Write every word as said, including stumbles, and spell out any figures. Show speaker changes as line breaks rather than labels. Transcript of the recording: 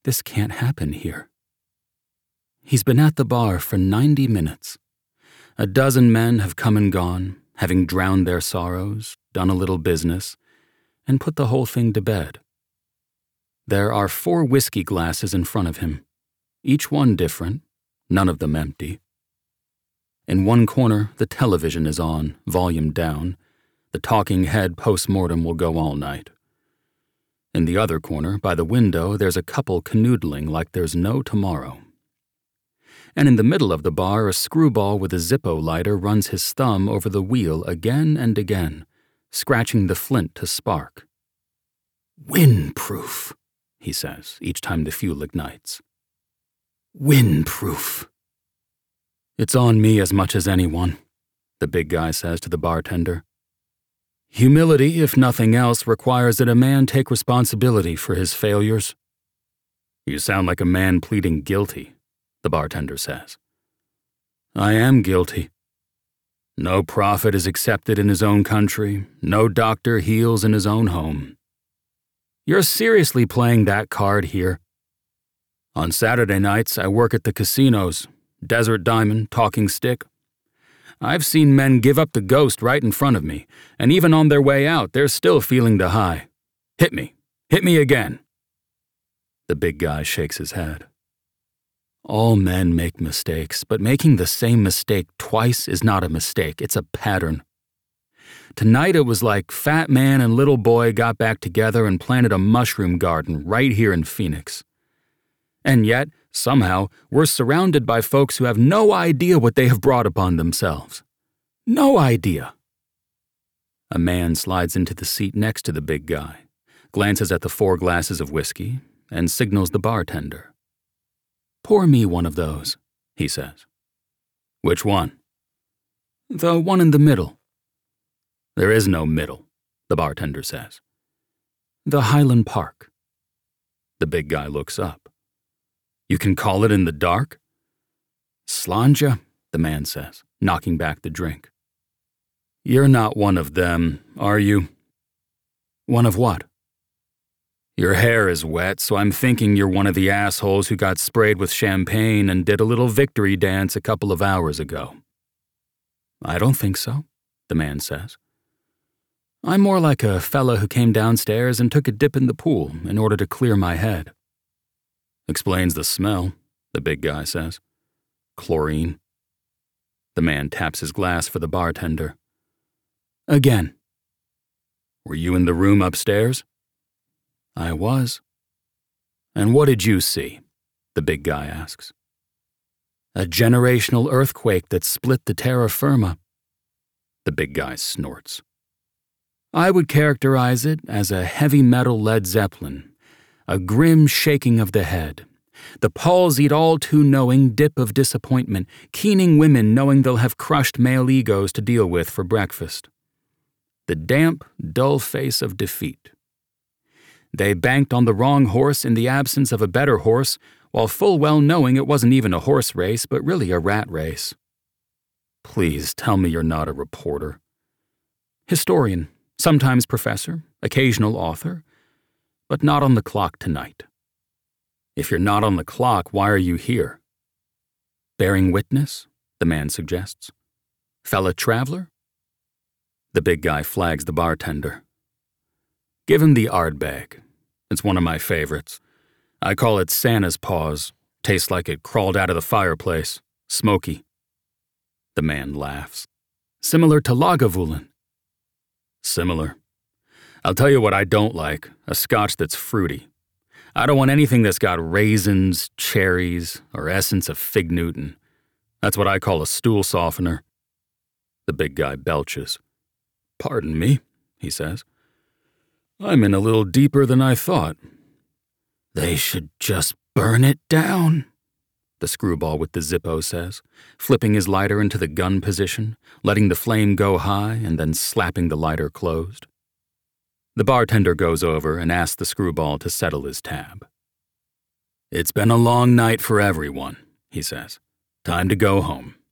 This can't happen here. He's been at the bar for ninety minutes. A dozen men have come and gone, having drowned their sorrows, done a little business, and put the whole thing to bed. There are four whiskey glasses in front of him, each one different, none of them empty. In one corner, the television is on, volume down. The talking head post-mortem will go all night. In the other corner, by the window, there's a couple canoodling like there's no tomorrow. And in the middle of the bar, a screwball with a Zippo lighter runs his thumb over the wheel again and again, scratching the flint to spark. "Windproof," he says, each time the fuel ignites. "Windproof." "It's on me as much as anyone," the big guy says to the bartender. "Humility, if nothing else, requires that a man take responsibility for his failures." "You sound like a man pleading guilty," the bartender says. "I am guilty. No prophet is accepted in his own country. No doctor heals in his own home." "You're seriously playing that card here?" "On Saturday nights, I work at the casinos, Desert Diamond, Talking Stick. I've seen men give up the ghost right in front of me, and even on their way out, they're still feeling the high. Hit me. Hit me again." The big guy shakes his head. "All men make mistakes, but making the same mistake twice is not a mistake, it's a pattern. Tonight it was like Fat Man and Little Boy got back together and planted a mushroom garden right here in Phoenix. And yet, somehow, we're surrounded by folks who have no idea what they have brought upon themselves. No idea." A man slides into the seat next to the big guy, glances at the four glasses of whiskey, and signals the bartender. "Pour me one of those," he says. "Which one?" "The one in the middle." "There is no middle," the bartender says. "The Highland Park." The big guy looks up. "You can call it in the dark?" "Slanja," the man says, knocking back the drink. "You're not one of them, are you?" "One of what?" "Your hair is wet, so I'm thinking you're one of the assholes who got sprayed with champagne and did a little victory dance a couple of hours ago." "I don't think so," the man says. "I'm more like a fella who came downstairs and took a dip in the pool in order to clear my head." "Explains the smell," the big guy says. "Chlorine." The man taps his glass for the bartender. "Again." "Were you in the room upstairs?" "I was." "And what did you see?" the big guy asks. "A generational earthquake that split the terra firma." The big guy snorts. "I would characterize it as a heavy metal Led Zeppelin, a grim shaking of the head, the palsied all-too-knowing dip of disappointment, keening women knowing they'll have crushed male egos to deal with for breakfast. The damp, dull face of defeat. They banked on the wrong horse in the absence of a better horse, while full well knowing it wasn't even a horse race, but really a rat race. Please tell me you're not a reporter." "Historian, sometimes professor, occasional author, but not on the clock tonight." "If you're not on the clock, why are you here?" "Bearing witness," the man suggests. "Fellow traveler?" The big guy flags the bartender. "Give him the Ardbeg. It's one of my favorites. I call it Santa's paws. Tastes like it crawled out of the fireplace. Smoky." The man laughs. "Similar to Lagavulin." "Similar. I'll tell you what I don't like, a scotch that's fruity. I don't want anything that's got raisins, cherries, or essence of fig Newton. That's what I call a stool softener." The big guy belches. "Pardon me," he says. "I'm in a little deeper than I thought." "They should just burn it down," the screwball with the Zippo says, flipping his lighter into the gun position, letting the flame go high and then slapping the lighter closed. The bartender goes over and asks the screwball to settle his tab. "It's been a long night for everyone," he says. "Time to go home."